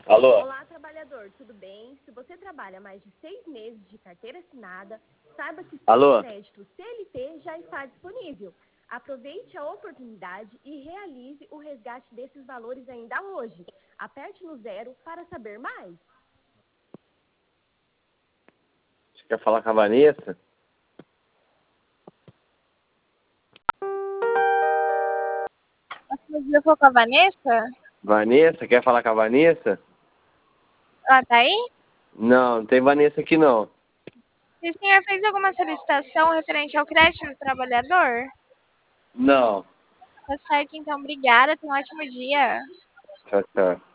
Alô? Olá, trabalhador, tudo bem? Se você trabalha mais de 6 meses de carteira assinada, saiba que seu Alô? crédito CLT já está disponível. Aproveite a oportunidade e realize o resgate desses valores ainda hoje. Aperte no 0 para saber mais. Você quer falar com a Vanessa? Eu vou com a Vanessa? Vanessa? Quer falar com a Vanessa? Ela tá aí? Não, não tem Vanessa aqui não. E o senhor fez alguma solicitação referente ao crédito do trabalhador? Não. Tá certo, então, obrigada. Tenha um ótimo dia. Tchau, tchau.